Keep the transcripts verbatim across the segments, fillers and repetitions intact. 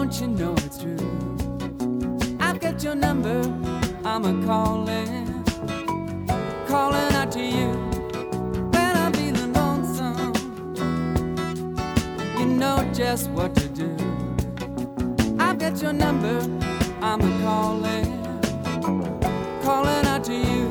Don't you know it's true? I've got your number, I'm a calling, calling out to you when I'm feeling lonesome. You know just what to do. I've got your number, I'm a calling, calling out to you.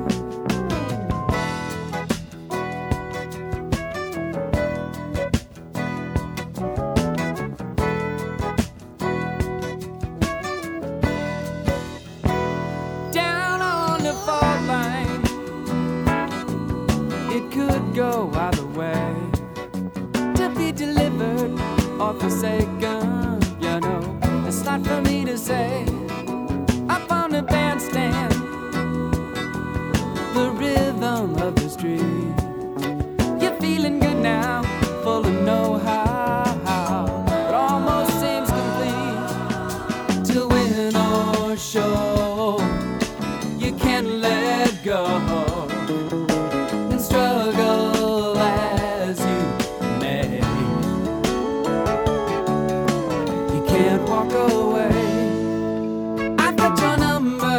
Go either way, to be delivered or forsaken. You know, it's not for me to say. Up on the bandstand, the rhythm of the street. You're feeling good now, full of know-how. It almost seems complete till win or show. You can't let go. Struggle as you may, you can't walk away. I've got your number.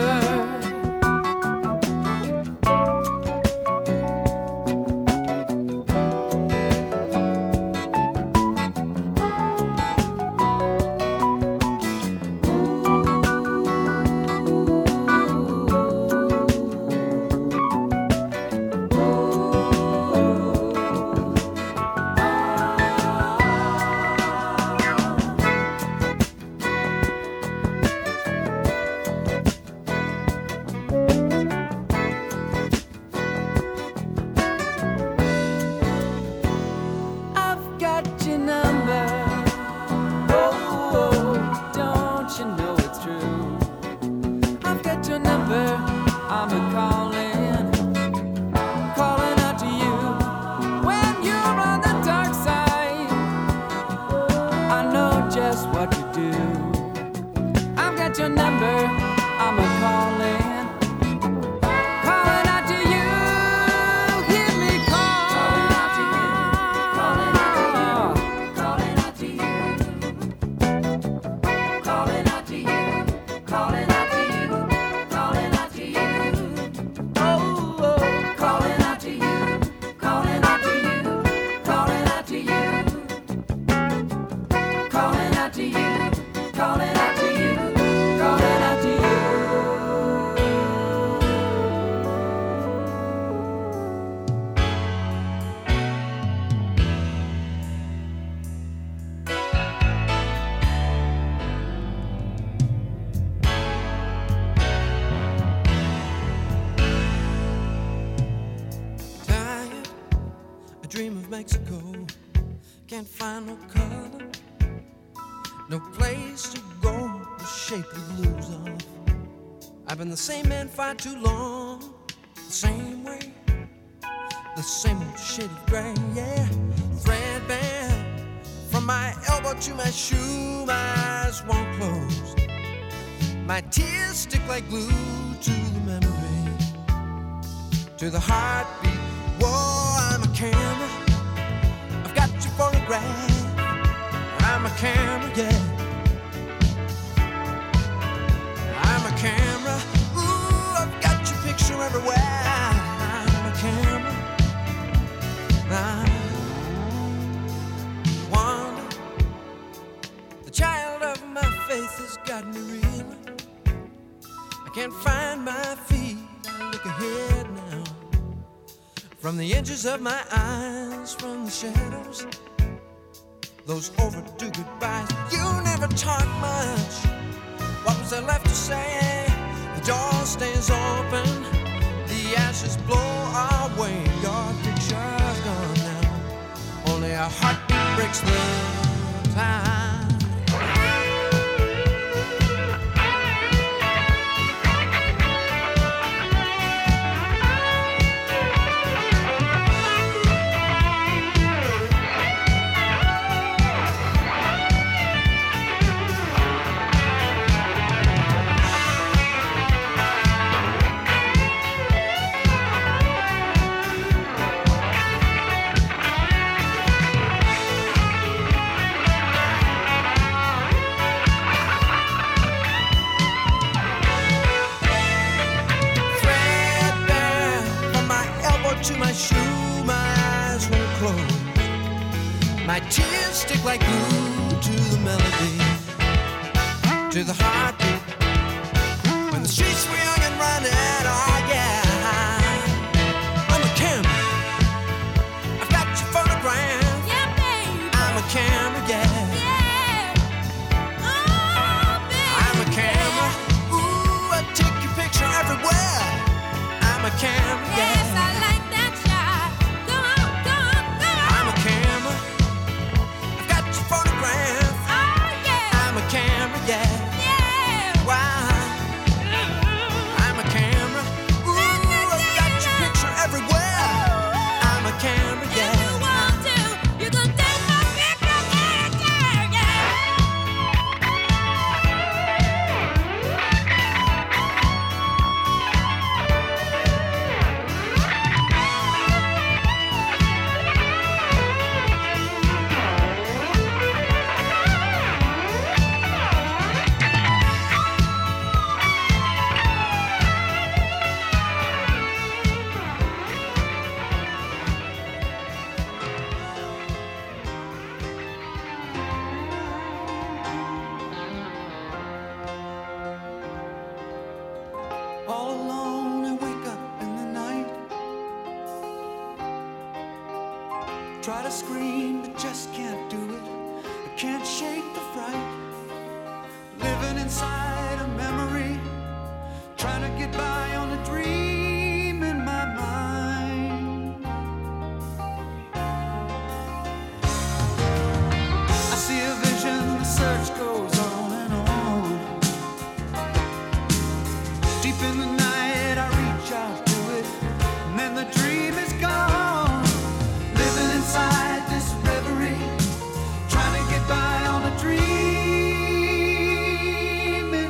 Mexico, can't find no color, no place to go to shake the blues off. I've been the same man far too long, the same way, the same old shade of gray, yeah. Threadbare from my elbow to my shoe, my eyes won't close. My tears stick like glue to the memory, to the heartbeat. Whoa, I'm a camera. Photograph. I'm a camera, yeah. I'm a camera. Ooh, I've got your picture everywhere. I'm a camera. I wonder, the child of my faith has got me reeling. I can't find my feet. I look ahead now. From the edges of my eyes, from the shadows, those overdue goodbyes. You never talk much. What was there left to say? The door stays open, the ashes blow away. Your picture's gone now. Only a heartbeat breaks the time. My tears stick like glue to the melody, to the heartbeat. When the streets were young and running, oh yeah. I'm a camera, I've got your photograph. Yeah, baby. I'm a camera, yeah. Yeah. Oh, baby. I'm a camera, ooh, I take your picture everywhere. I'm a camera, yeah. Yes, I like that shot. Go on, go on, go on. I'm a camera, I've got your photograph. Oh, yeah. I'm a camera, yeah. Yeah. Wow. I'm a camera, ooh, I've got your picture everywhere. I'm a camera, If yeah. you want to, you can take my picture, yeah, yeah, All alone, I wake up in the night. Try to scream, but just can't do it. I can't shake the fright. Living inside a memory, trying to get by on a dream in my mind. I see a vision, the search goes on and on. Deep in the night, I reach out to it, and then the dream is gone. Living inside this reverie, trying to get by on a dream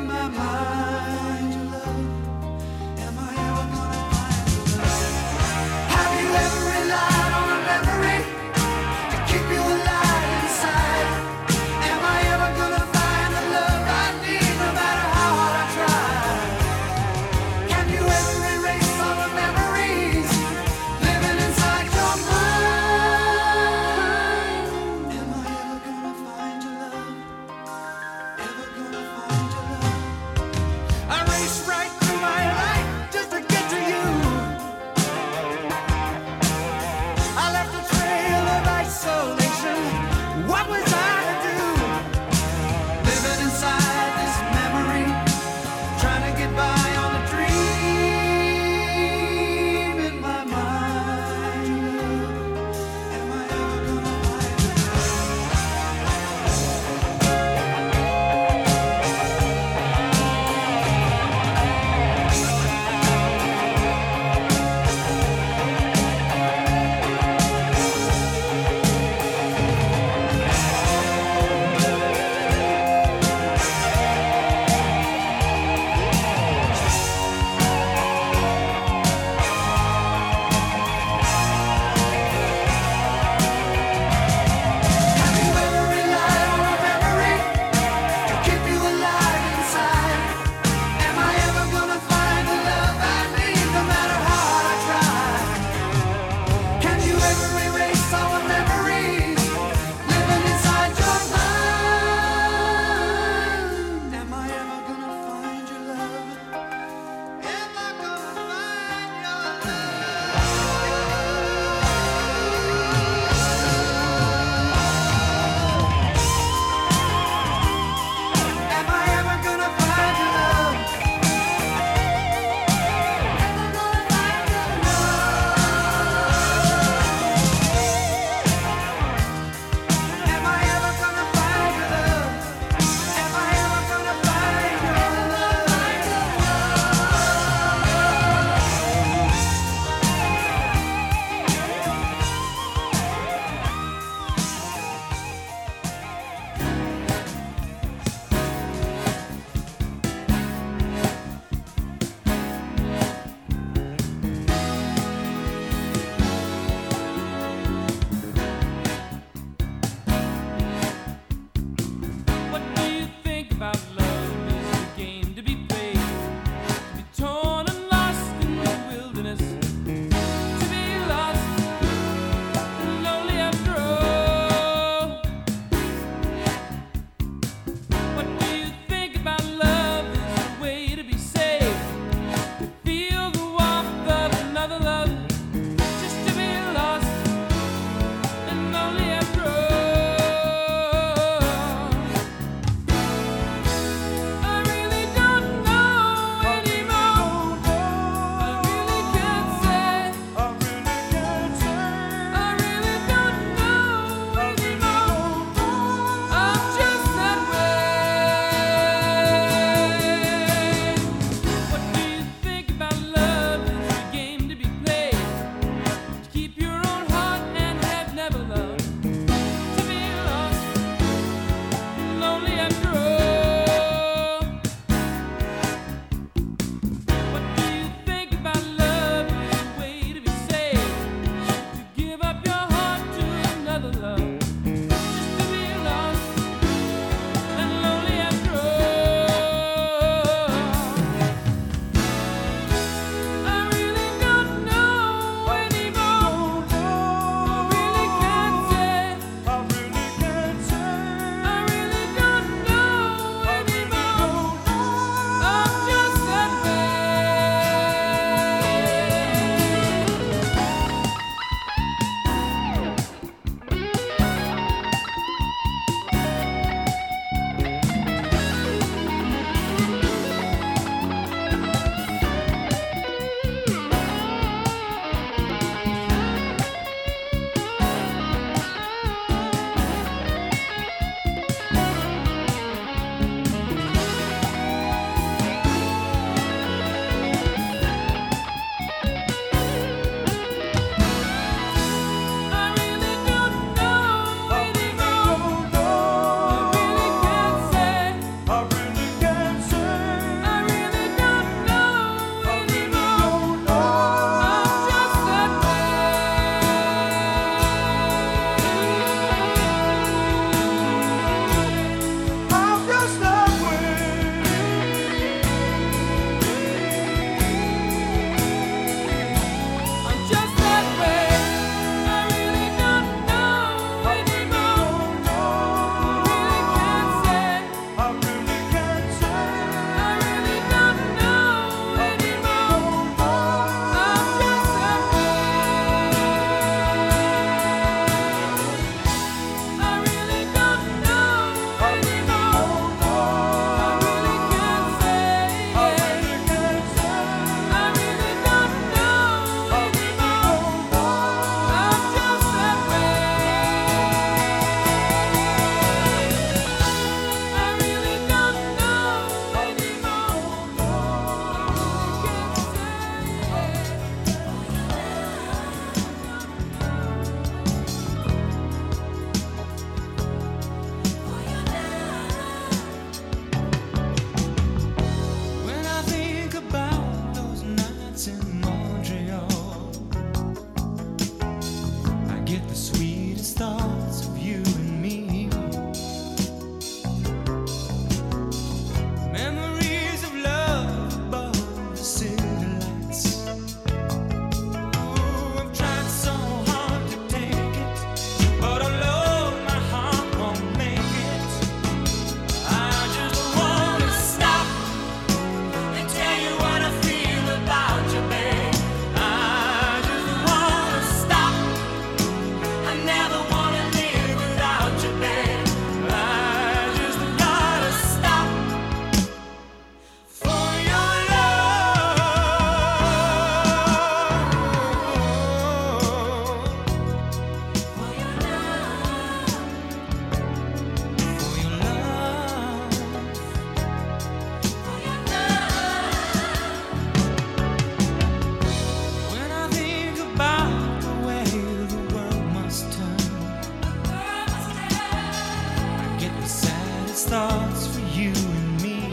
these thoughts for you and me.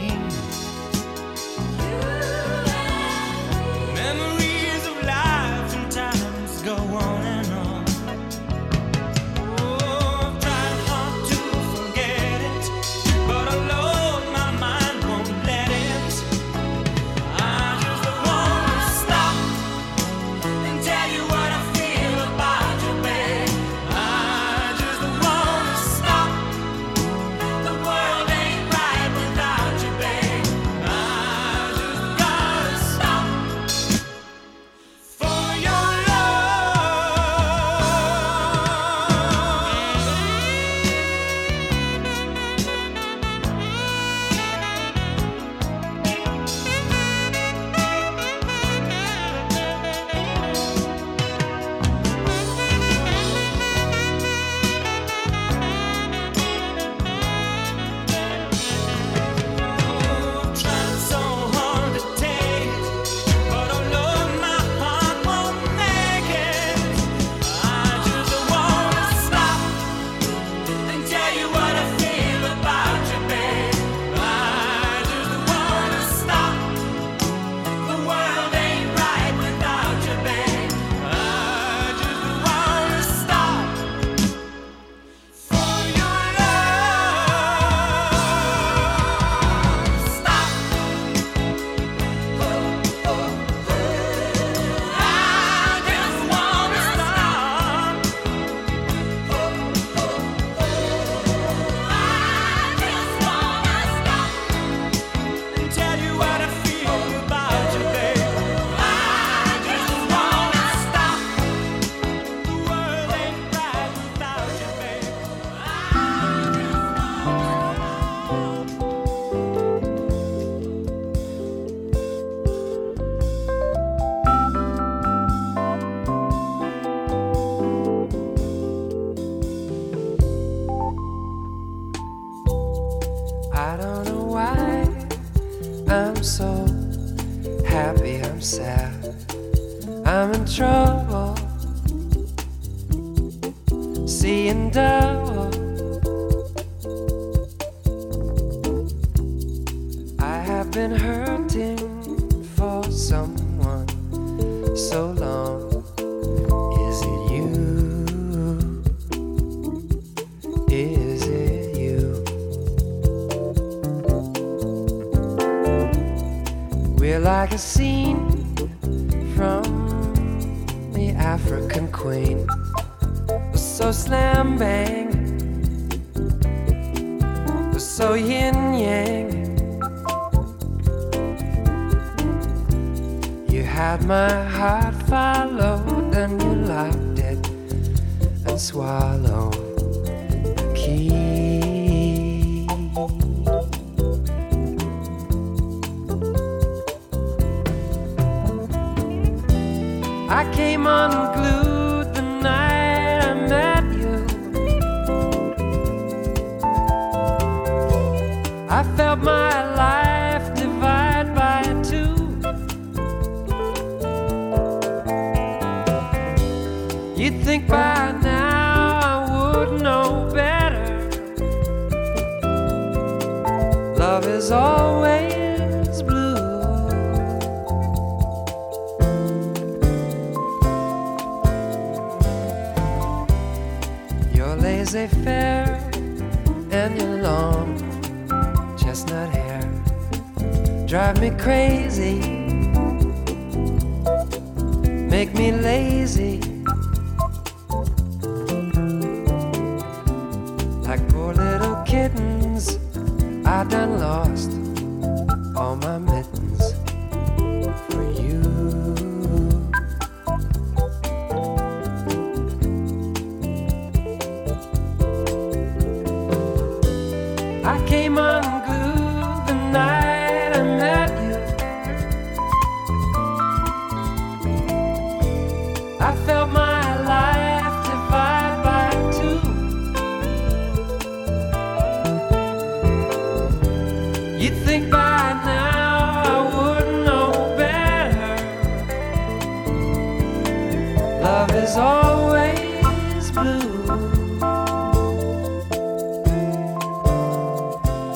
Memories of life and times go on and on. Oh, I've tried hard to forget it, but alone my mind won't let it. I just wanna stop and tell you what I feel about you, babe. I just wanna stop. The world ain't right without you, babe. I just gotta stop for your love. Trying so hard to take it, but oh Lord, my heart won't make it. I just wanna stop and tell you what I feel about you, babe. I just wanna stop. The world ain't right without you, babe. I just wanna stop for your love. Stop. I just wanna stop. I just wanna stop and tell you what I feel about you, babe. I just wanna stop. The world ain't right without you, babe. I don't know why I'm so happy, I'm sad, I'm in trouble, seeing double. I have been hurting for someone so long. Is it you? Is it you? We're like a scene from the African Queen. We're so slam bang, we're so yin yang. You had my heart followed, and you locked it and swallowed the key. I came unglued the night I met you. I felt my life divide by two. You'd think by now I would know better. Love is always blue. Your laissez-faire and your long chestnut hair drive me crazy, make me lazy. Like poor little kittens, I done lost all my mittens for you. I came unglued the night I met you. I felt my life divide by two. You'd think by now I would know better. Love is always blue.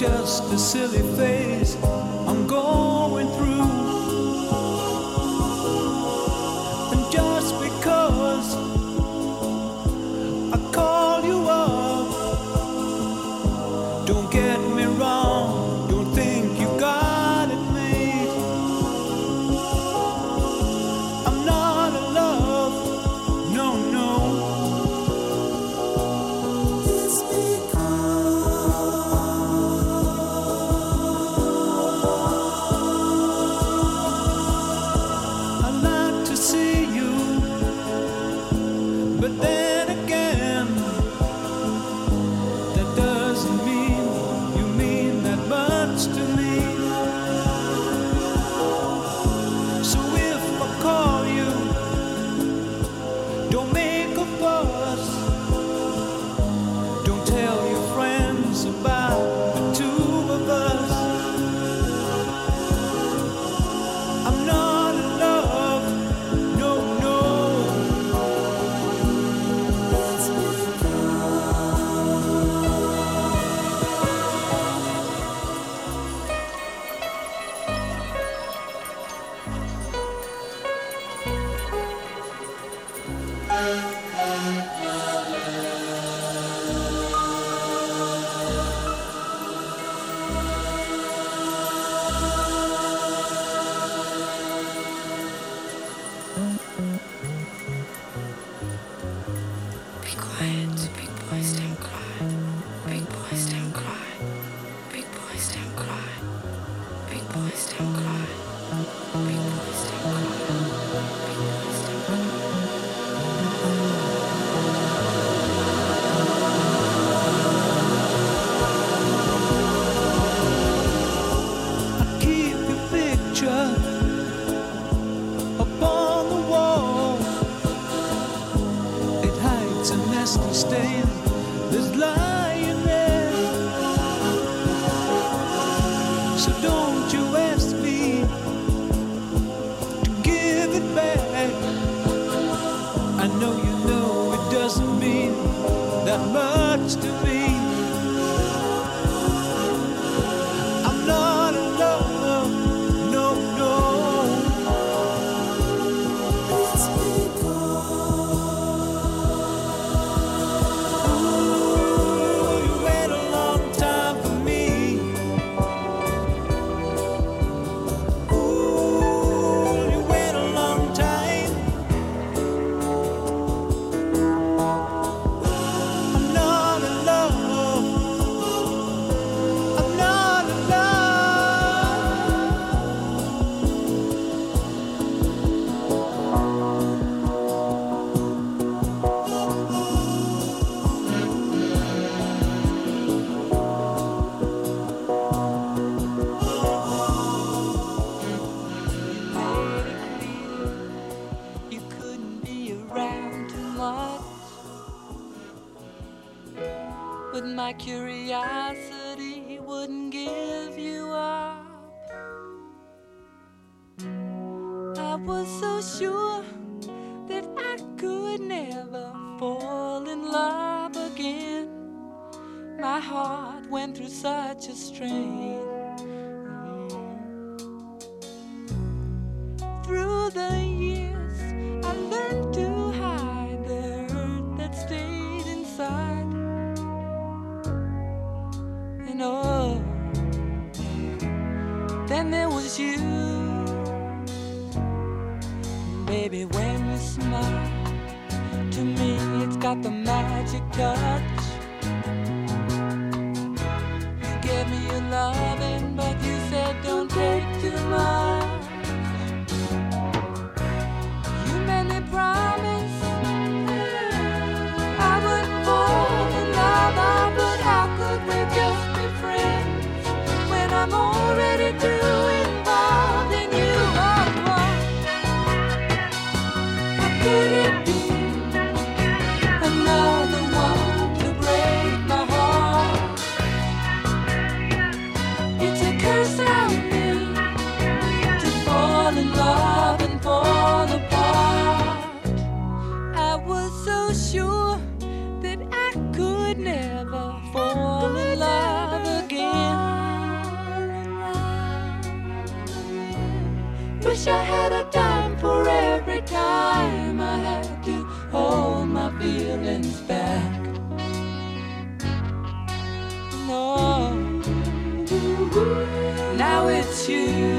just a silly phase I'm going through. And just because I call you up, don't get me wrong, don't think you got it made. I'm not in love, no, no. It's I like to see you, but then again, that doesn't mean you mean that much to me. So if I call you, don't make a fuss, don't tell your friends about the two of us. I'm not in love, no, no. Be quiet, big boys don't cry. Big boys don't cry. Big boys don't cry. Big boys don't cry. Big boys don't cry. Big boys don't cry. I keep your picture up on the wall. It hides a nasty stain that's lying there. So don't you ask me to give it back. I know you know it doesn't mean that much to me. I'm not in love, no, no. Ooh, you wait a long time for me. Ooh, you wait a long time. I'm not in love. I'm not in You couldn't be around too much, but my curiosity wouldn't give you up. I was so sure that I could never fall in love again. My heart went through such a strain. Through the years, I learned to hide the hurt that stayed inside. And oh, then there was you. Baby, when you smile, to me it's got the magic touch. You gave me your loving, but you said don't take too much. You made me promise I wouldn't fall in love, ah, but how could we just be friends when I'm already too involved in you? Oh, oh. How could it be another one to break my heart? wish I had a dime for every time I had to hold my feelings back. No, now it's you.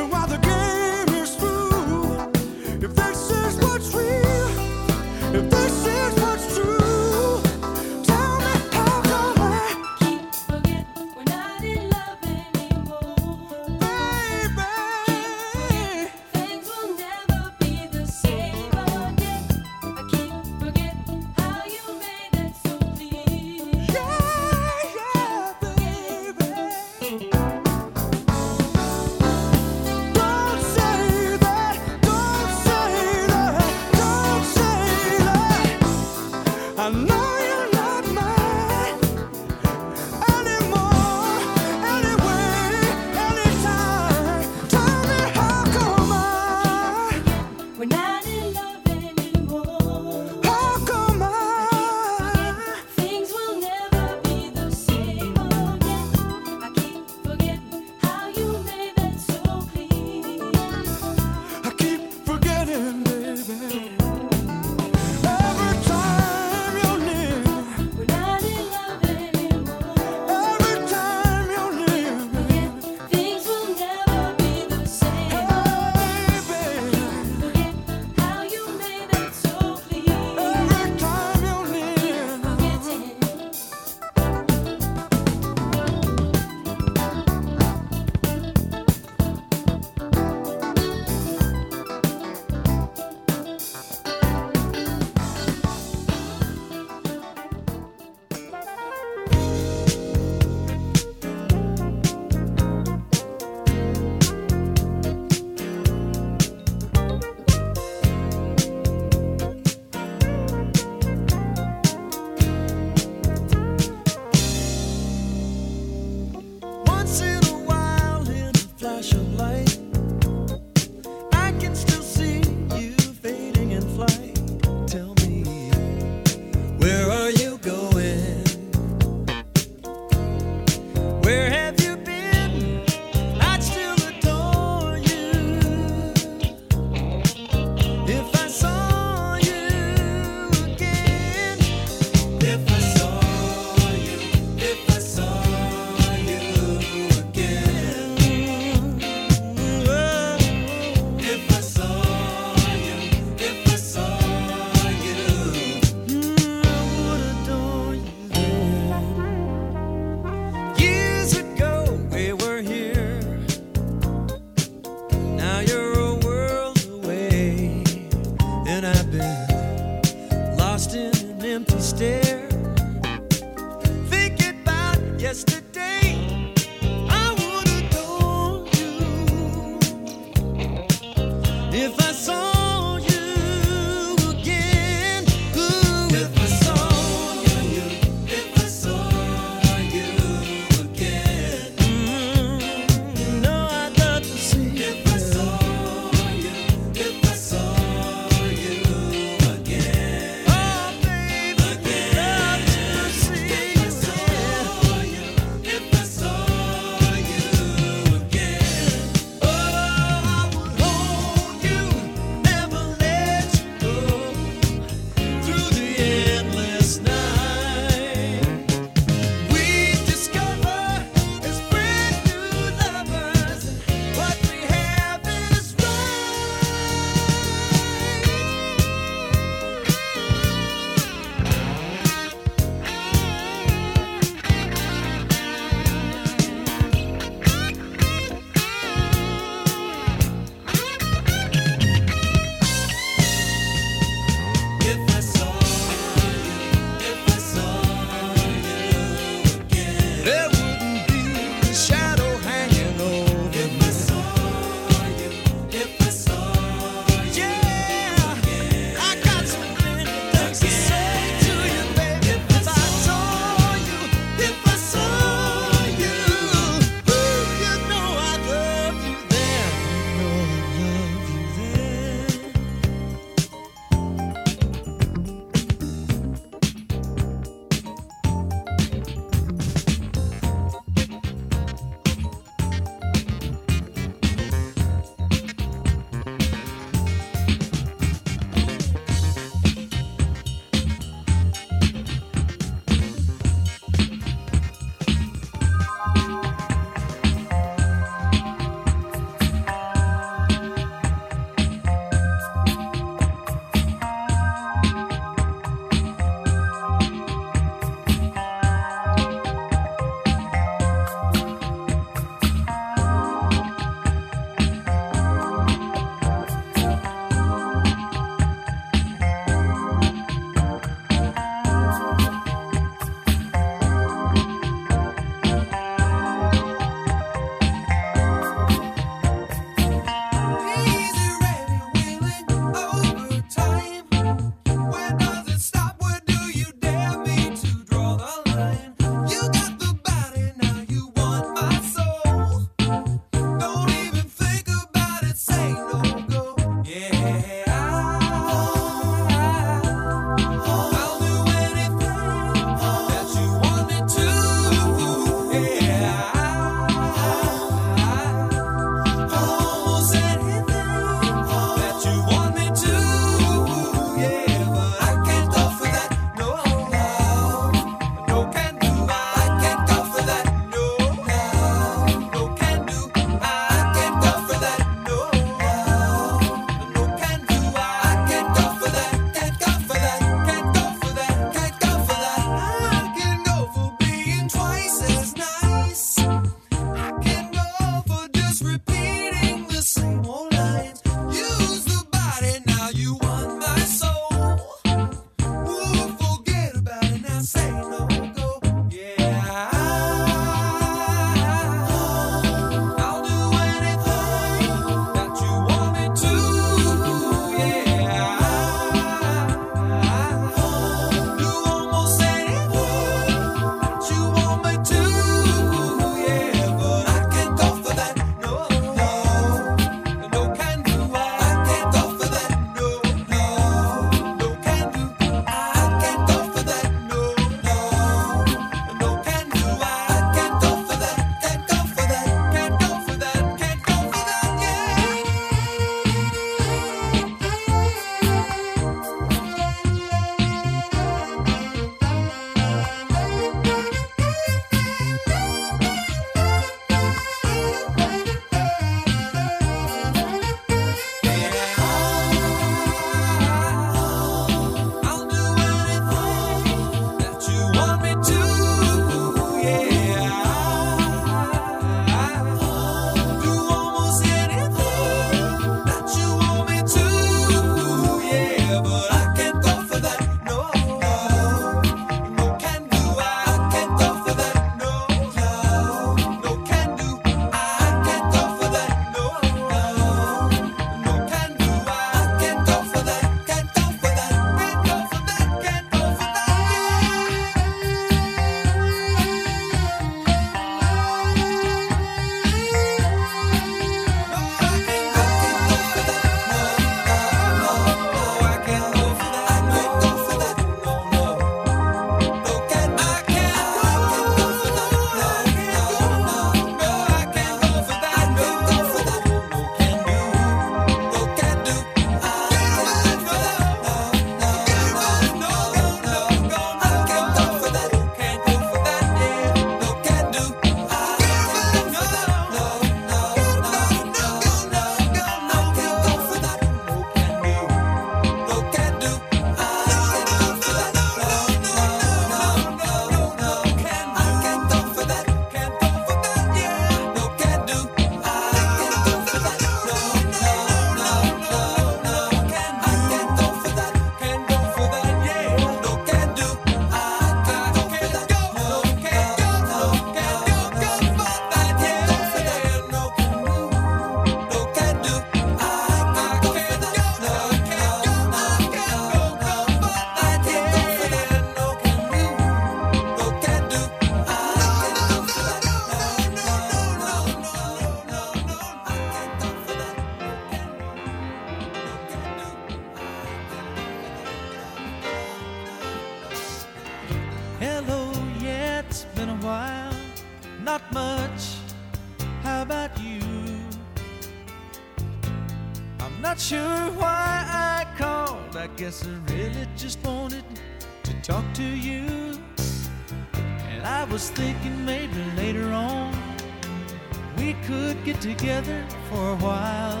Not sure why I called. I guess I really just wanted to talk to you. And I was thinking maybe later on we could get together for a while.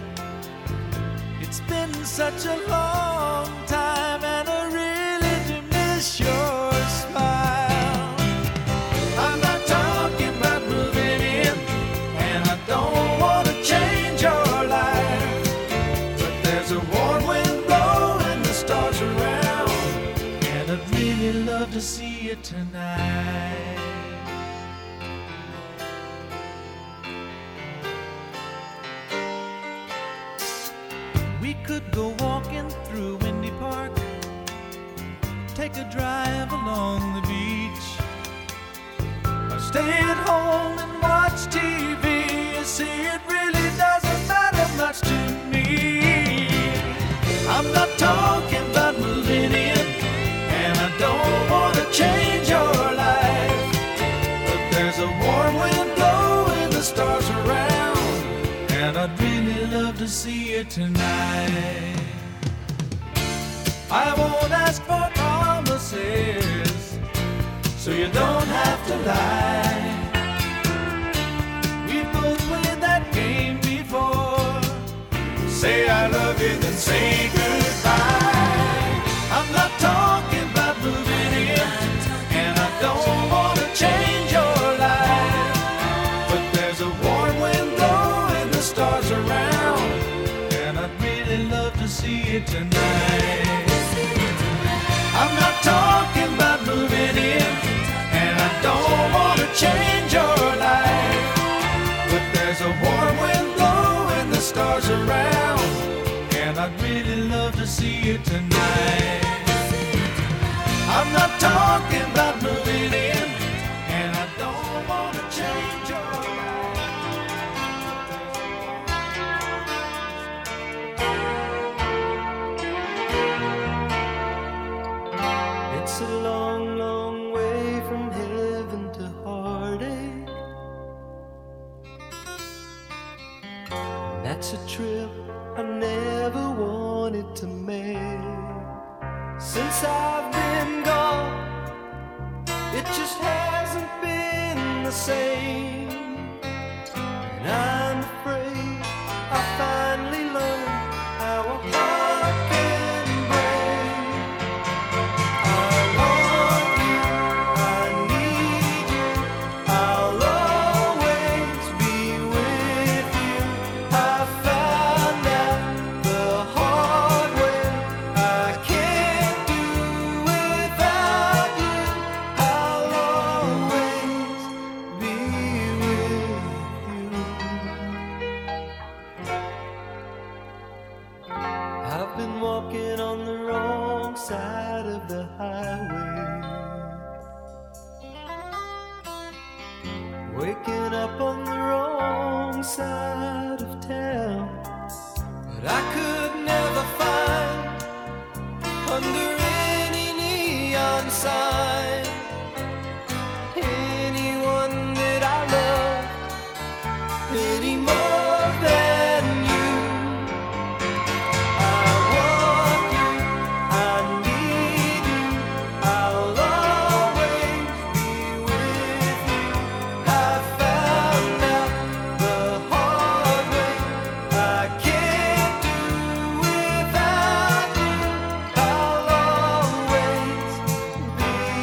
It's been such a long time and I really do miss your smile. I'm not talking about moving in, and I don't want to change your life, but there's a warm wind blowing the stars around, and I'd really love to see you tonight. We could go walking through Windy Park, take a drive along the beach, or stay at home and watch T V. You see, it really doesn't matter much to me. I'm not talking about moving in, and I don't want to change your life, but there's a warm wind blowing the stars around, and I'd really love to see you tonight. I won't ask for promises, so you don't have to lie. We've both played that game before. Say I love you, then say goodbye. I'm not talking about moving in, and I don't want to change your life, but there's a warm wind blowing the stars around, and I'd really love to see you tonight. I'm not talking about moving in, and I don't want to change your life, but there's a warm wind blowing the stars around, and I'd really love to see you tonight. I'm not talking about moving in, and I don't want to change your life. It's a long, long way from heaven to heartache. That's a trip I never wanted to make. Since I've been gone, it just hasn't been the same. And I'm afraid I finally learned how a heart can break. I want you, I need you, I'll always be with you. I found out the hard way I can't do without you. I'll always be with you. I've been walking on the wrong side of the highway, waking up on the wrong side of town, but I could never find under any neon sign anyone that I love any more than you. I want you, I need you, I'll always be with you. I found out the hard way I can't do without you. I'll always be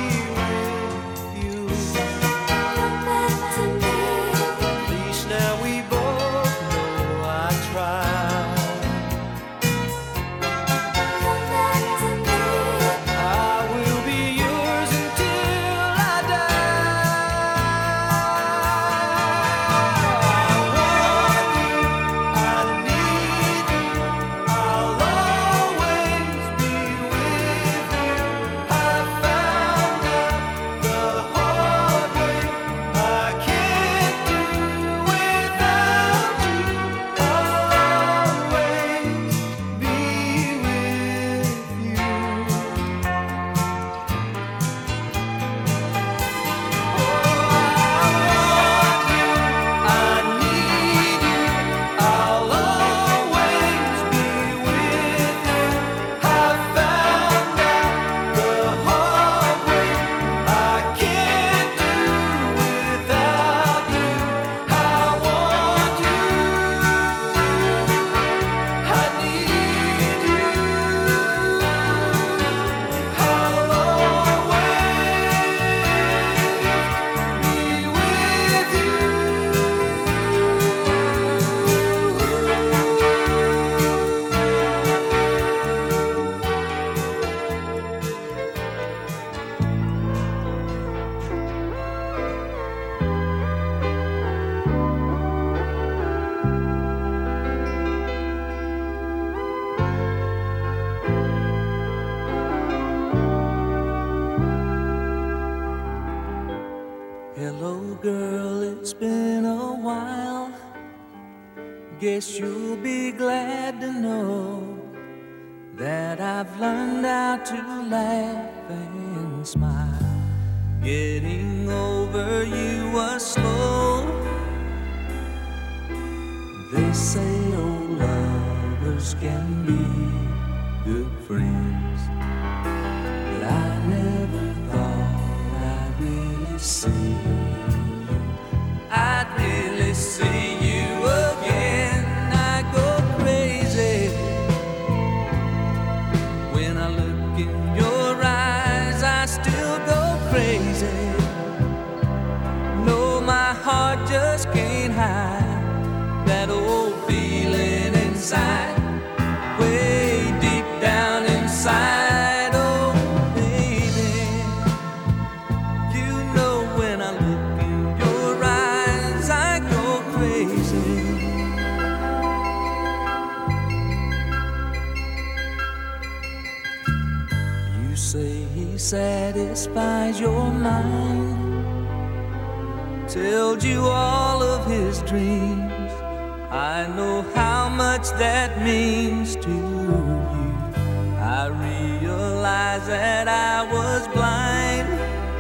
girl, it's been a while. Guess you'll be glad to know that I've learned how to laugh and smile. Getting over you was slow. They say old lovers can be good friends, but I never thought I'd really see you. I'd really see you again. I go crazy when I look in your eyes. I still go crazy. No, my heart just can't hide that old feeling inside, way deep down inside. Oh, baby, you know when I look in your eyes, I go crazy. You say he satisfies your mind, tells you all of his dreams. I know how much that means to you. I realize that I was blind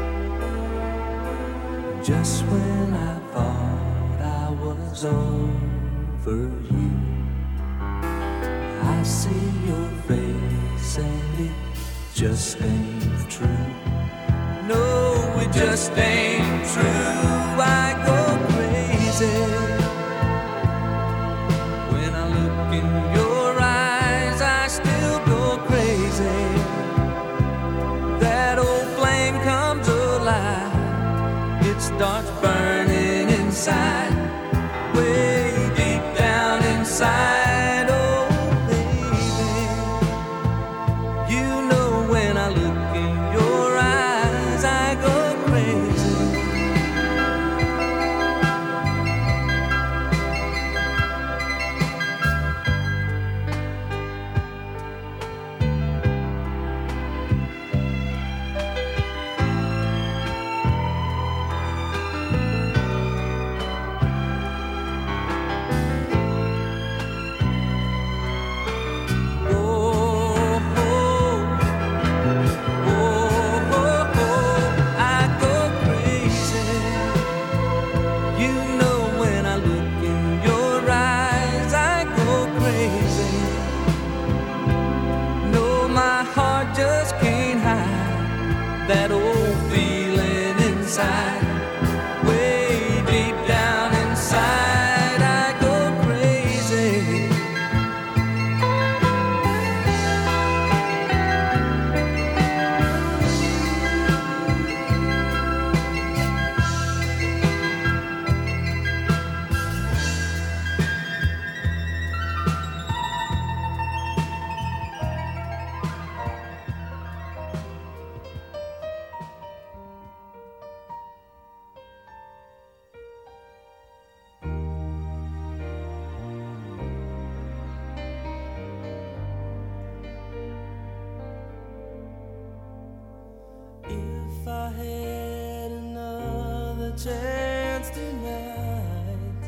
just when I thought I was over you. I see your face and it just ain't true. No, it just ain't true. I go crazy when I look in your eyes. I still go crazy. That old flame comes alive. It starts burning inside, way deep down inside. Oh, baby, you know when I look in your eyes, I go crazy. That old feeling inside, way deep down inside, I go crazy. If I had another chance tonight,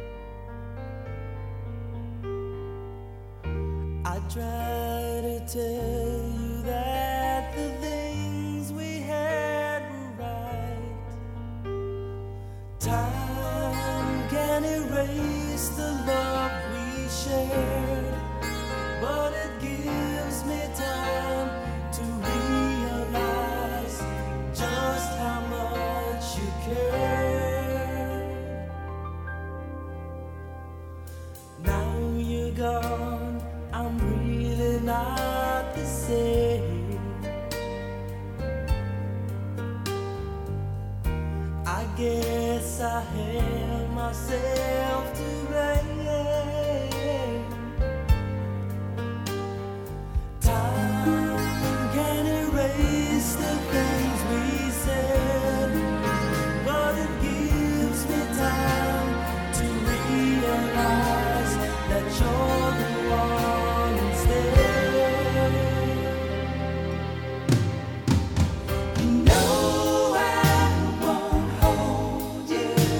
I'd try to tell you that the things we had were right. Time can erase the love we shared, but it gives me time to realize just how much you care. Now you're gone, I'm really not the same. I guess I held myself to blame. Time can erase the things we said, but it gives me time to realize that you're the one instead. You know I won't hold you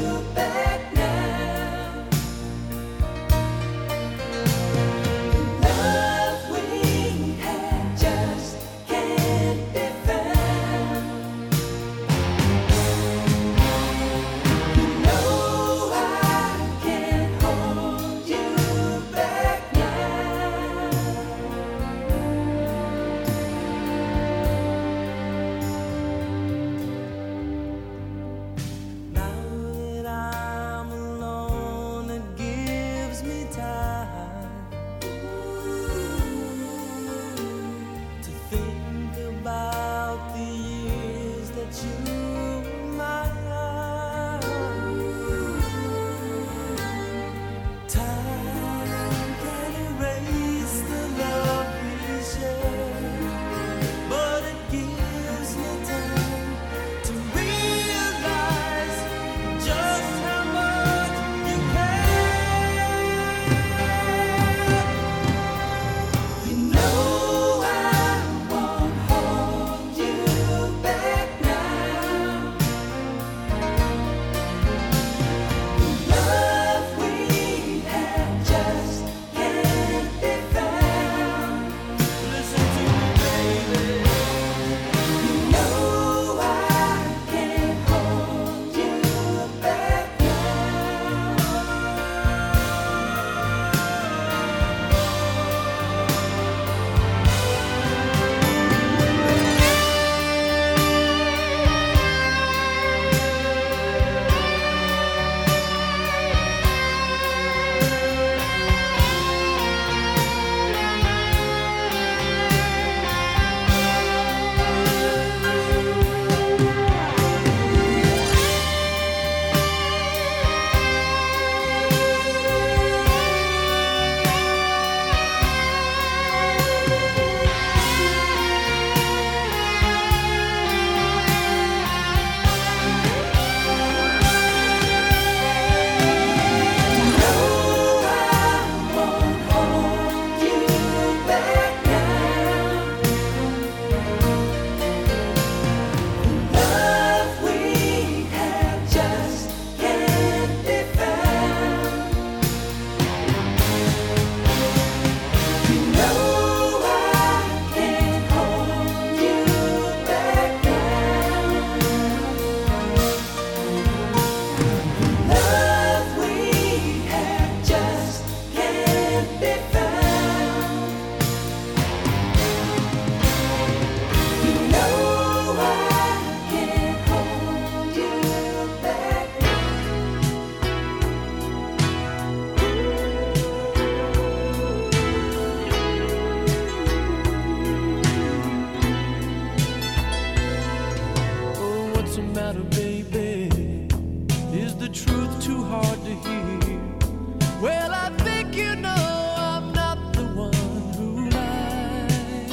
truth too hard to hear. Well, I think you know I'm not the one who lied.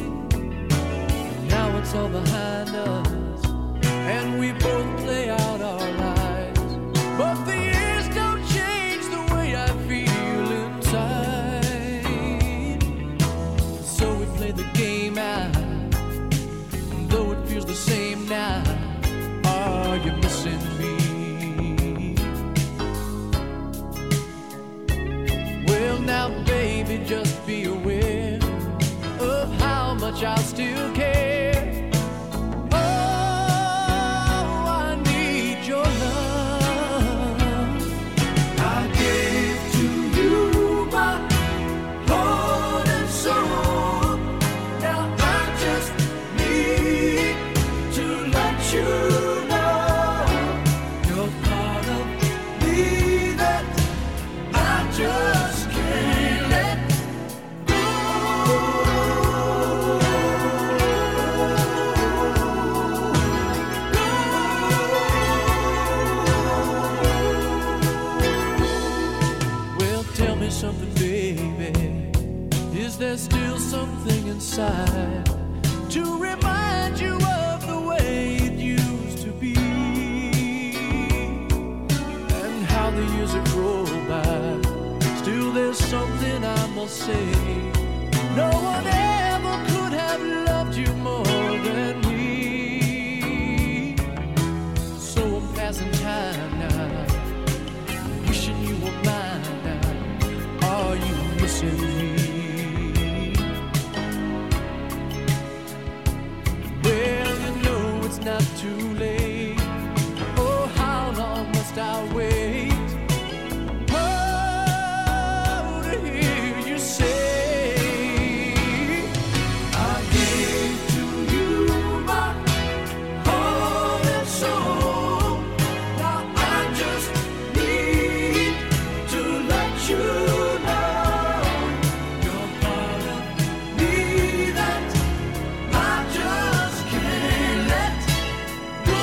Now it's all behind us, and we both play out our lives. But the years don't change the way I feel inside. So we play the game out, though it feels the same now. Are you missing me? Well, now, baby, just be aware of how much I still care. Oh, I need your love. I gave to you my heart and soul. Now I just need to let you know you're part of me that I just can't let go. Well, tell me something, baby. Is there still something inside to remind you of the way it used to be? And how the years have rolled by, still there's something I must say. No one ever could have loved you more than me. So I'm passing time now, wishing you were mine now. Are you missing me? Well, you know it's not too late. Oh, how long must I wait? Oh, to hear you say, I gave to you my heart and soul. Now I just need to let you know you're part of me that I just can't let go.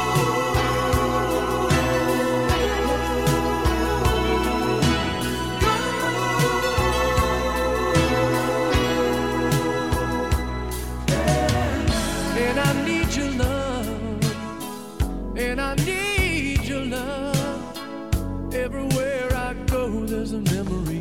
And I need your love, and I need your love. Everywhere I go, there's a memory